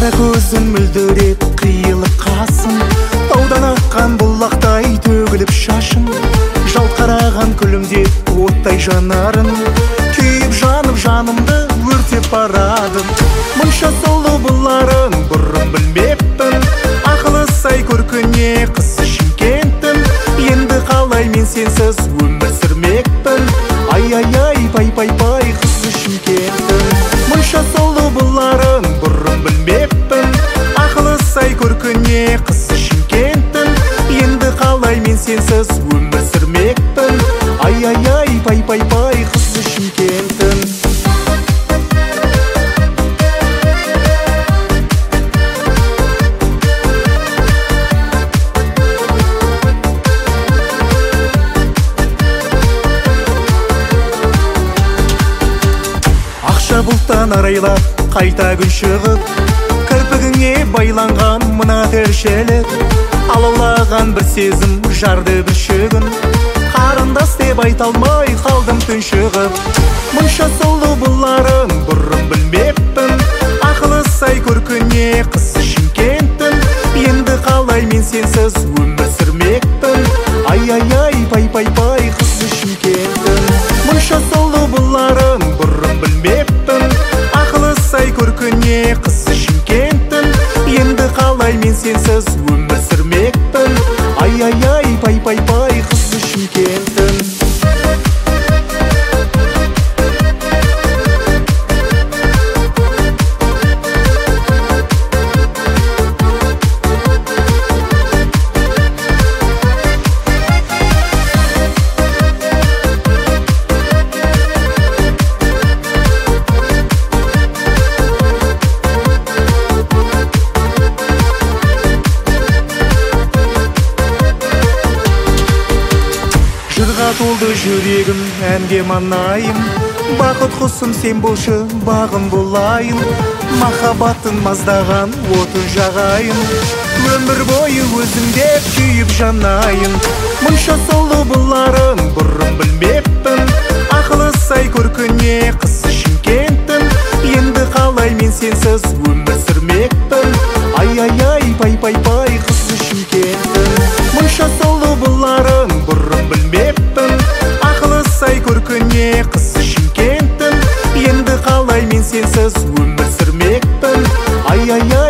қара көзің мөлдіреп қиылып қасың, таудан аққан бұлақтай төгіліп шашың, жалт қараған күлімдеп оттай жанарын, күйіп жанып жанымды өртеп барадым. Мұнша сұлу бұларың бұрын білмеппін, ақылы сай көркіне қысы Шымкенттің, енді қалай мен сенсіз өмір сүрмекпін. Ай-ай-ай, пай-пай-пай, қысы Шымкенттің. Мұнша сұлу бұларың бұрын білмеппін, ақылы сай көркіне қысы Шымкенттің, енді қалай мен сенсіз өмір сүрмекпін. Ай-ай-ай, пай-пай-пай, қысы Шымкенттің. Бұлттан арайлап қайта күн шығып, кірпігіңе байланған мына тіршілік, алаулаған бір сезім жарды бір шөгін, қарындас деп айта алмай қалдым тұншығып. Мұнша сұлу бұларың бұрын білмеппін, ақылы сай көркіне қысы Шымкенттің, енді қалай мен сенсіз өмір сүрмекпін. Ай-ай-ай, пай-пай-пай, қысы Шымкенттің. Мұнша сұлу бұларың бұрын білмеппін, ақылы сай көркіне қысы Шымкенттің, енді қалай мен сенсіз өмір сүрмекпін. Ай-ай-ай, пай-пай-пай, қысы Шымкенттің. Жырға толды жүрегім, әнге манайым, бақыт құсым сен болшы, бағым болайын, махаббатын маздаған отын жағайын, өмір бойы өзіңдеп күйіп жанайын. Мұнша сұлу бұларың бұрын білмеппін, ақылы сай көркіне қысы Шымкенттің, енді қалай мен сенсіз өмір сүрмекпін. Ай-ай-ай, пай-пай-пай, қысы Шымкенттің. Мұнша сұлу бұларың бұрын білмеппін, ақылы сай көркіне қысы Шымкенттің, енді қалай мен сенсіз өмір сүрмекпін. Ай-ай-ай.